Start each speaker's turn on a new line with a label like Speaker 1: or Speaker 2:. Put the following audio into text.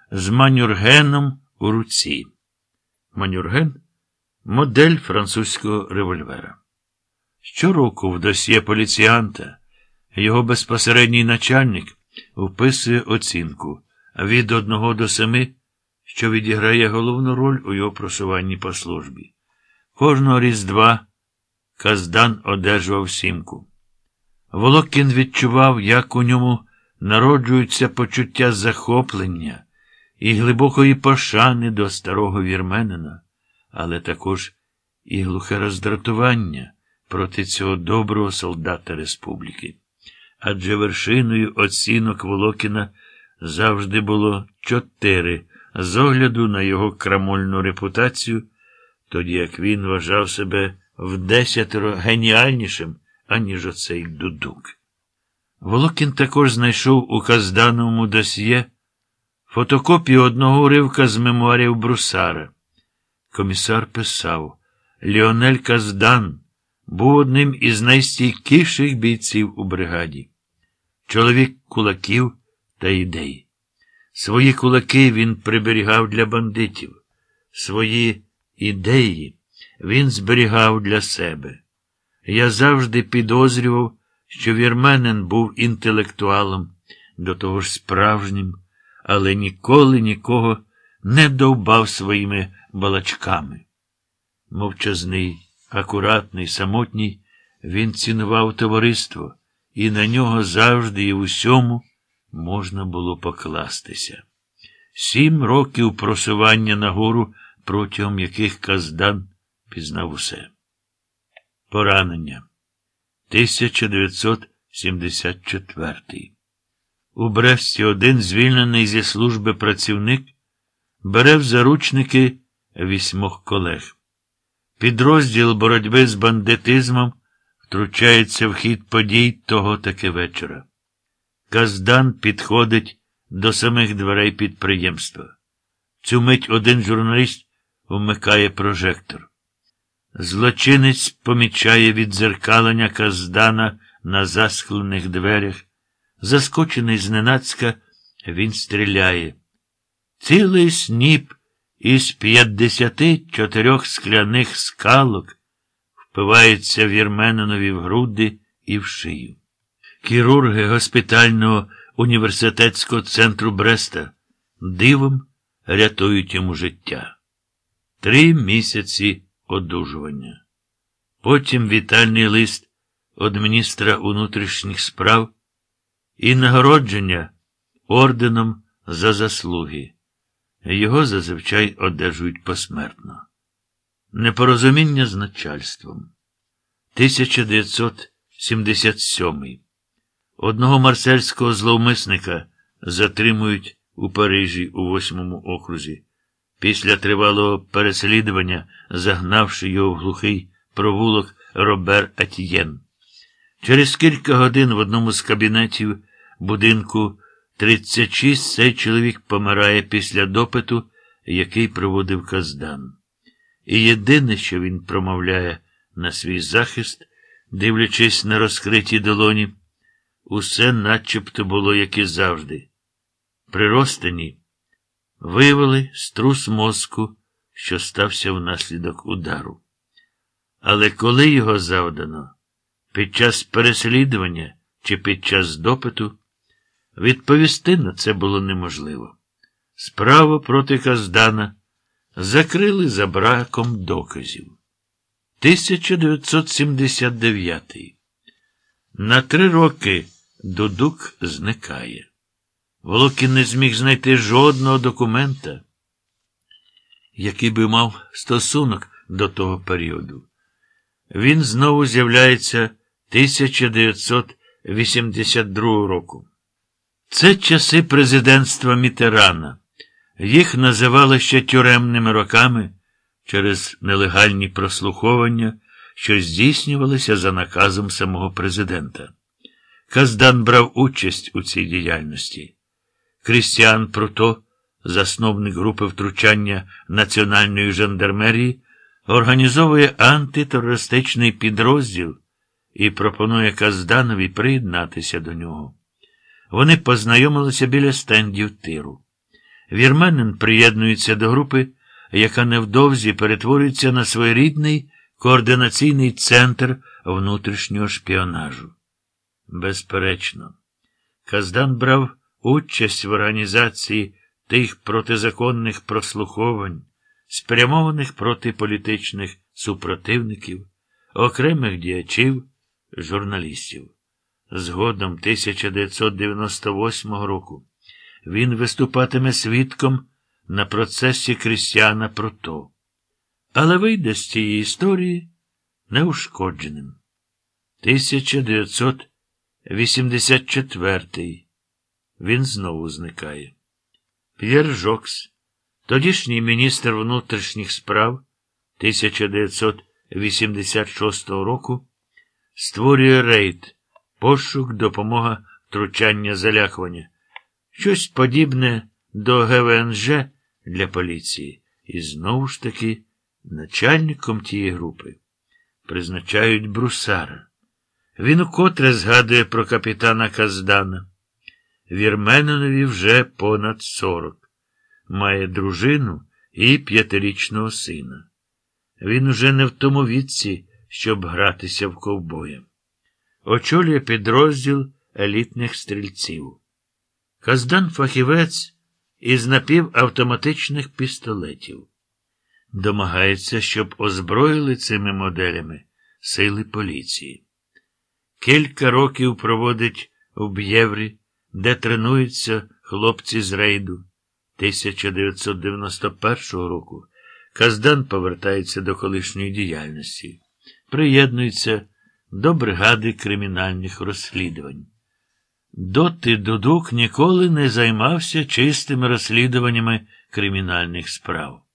Speaker 1: з манюргеном у руці. Манюрген – модель французького револьвера. Щороку в досьє поліціянта його безпосередній начальник вписує оцінку від 1 до 7, що відіграє головну роль у його просуванні по службі. Кожного Різдва Каздан одержував 7. Волокін відчував, як у ньому народжуються почуття захоплення і глибокої пошани до старого вірменина, але також і глухе роздратування проти цього доброго солдата республіки. Адже вершиною оцінок Волокіна завжди було 4 з огляду на його крамольну репутацію, тоді як він вважав себе в 10 геніальнішим, аніж оцей Дудук. Волокін також знайшов у Каздановому досьє фотокопію одного уривка з мемуарів Брусара. Комісар писав: Ліонель Каздан був одним із найстійкіших бійців у бригаді. Чоловік кулаків та ідей. Свої кулаки він приберігав для бандитів. Свої ідеї він зберігав для себе. Я завжди підозрював, що вірменин був інтелектуалом, до того ж справжнім, але ніколи нікого не довбав своїми балачками. Мовчазний, акуратний, самотній, він цінував товариство, і на нього завжди і в усьому можна було покластися. 7 років просування нагору, протягом яких Каздан пізнав усе. Поранення. 1974. У Бресті один звільнений зі служби працівник бере в заручники 8 колег. Підрозділ боротьби з бандитизмом втручається в хід подій того таки вечора. Каздан підходить до самих дверей підприємства. Цю мить один журналіст вмикає прожектор. Злочинець помічає віддзеркалення Каздана на засклених дверях. Заскочений зненацька, він стріляє. Цілий сніп із 54 скляних скалок впивається вірменинові в груди і в шию. Хірурги госпітального університетського центру Бреста дивом рятують йому життя. 3 місяці одужування. Потім вітальний лист від міністра внутрішніх справ і нагородження орденом за заслуги. Його зазвичай одержують посмертно. Непорозуміння з начальством. 1977. Одного марсельського зловмисника затримують у Парижі у 8-му окрузі. Після тривалого переслідування, загнавши його в глухий провулок Робер Атьєн. Через кілька годин в одному з кабінетів будинку 36 цей чоловік помирає після допиту, який проводив Каздан. І єдине, що він промовляє на свій захист, дивлячись на розкриті долоні, усе начебто було, як і завжди. При розтині виявили струс мозку, що стався внаслідок удару. Але коли його завдано, під час переслідування чи під час допиту, відповісти на це було неможливо. Справу проти Каздана закрили за браком доказів. 1979. На 3 роки Дудук зникає. Волокін не зміг знайти жодного документа, який би мав стосунок до того періоду. Він знову з'являється 1982 року. Це часи президентства Мітерана. Їх називали ще тюремними роками через нелегальні прослуховування, що здійснювалися за наказом самого президента. Каздан брав участь у цій діяльності. Крістіан Пруто, засновник групи втручання Національної жандармерії, організовує антитерористичний підрозділ і пропонує Казданові приєднатися до нього. Вони познайомилися біля стендів тиру. Вірменин приєднується до групи, яка невдовзі перетворюється на своєрідний координаційний центр внутрішнього шпіонажу. Безперечно, Каздан брав участь в організації тих протизаконних прослуховань, спрямованих проти політичних супротивників, окремих діячів, журналістів. Згодом 1998 року він виступатиме свідком на процесі Крістіана Прото, але вийде з цієї історії неушкодженим. 1984 він знову зникає. П'єр Жокс, тодішній міністр внутрішніх справ 1986 року, створює рейд, пошук, допомога, втручання, залякування. Щось подібне до ГВНЖ для поліції. І знову ж таки начальником тієї групи призначають Брусара. Він укотре згадує про капітана Каздана. Вірменинові вже понад 40. Має дружину і 5-річного сина. Він уже не в тому віці, щоб гратися в ковбоя. Очолює підрозділ елітних стрільців. Каздан – фахівець із напівавтоматичних пістолетів. Домагається, щоб озброїли цими моделями сили поліції. Кілька років проводить у Б'єврі, де тренуються хлопці з рейду. 1991 року Каздан повертається до колишньої діяльності. Приєднується до бригади кримінальних розслідувань. Доти Дудук ніколи не займався чистими розслідуваннями кримінальних справ.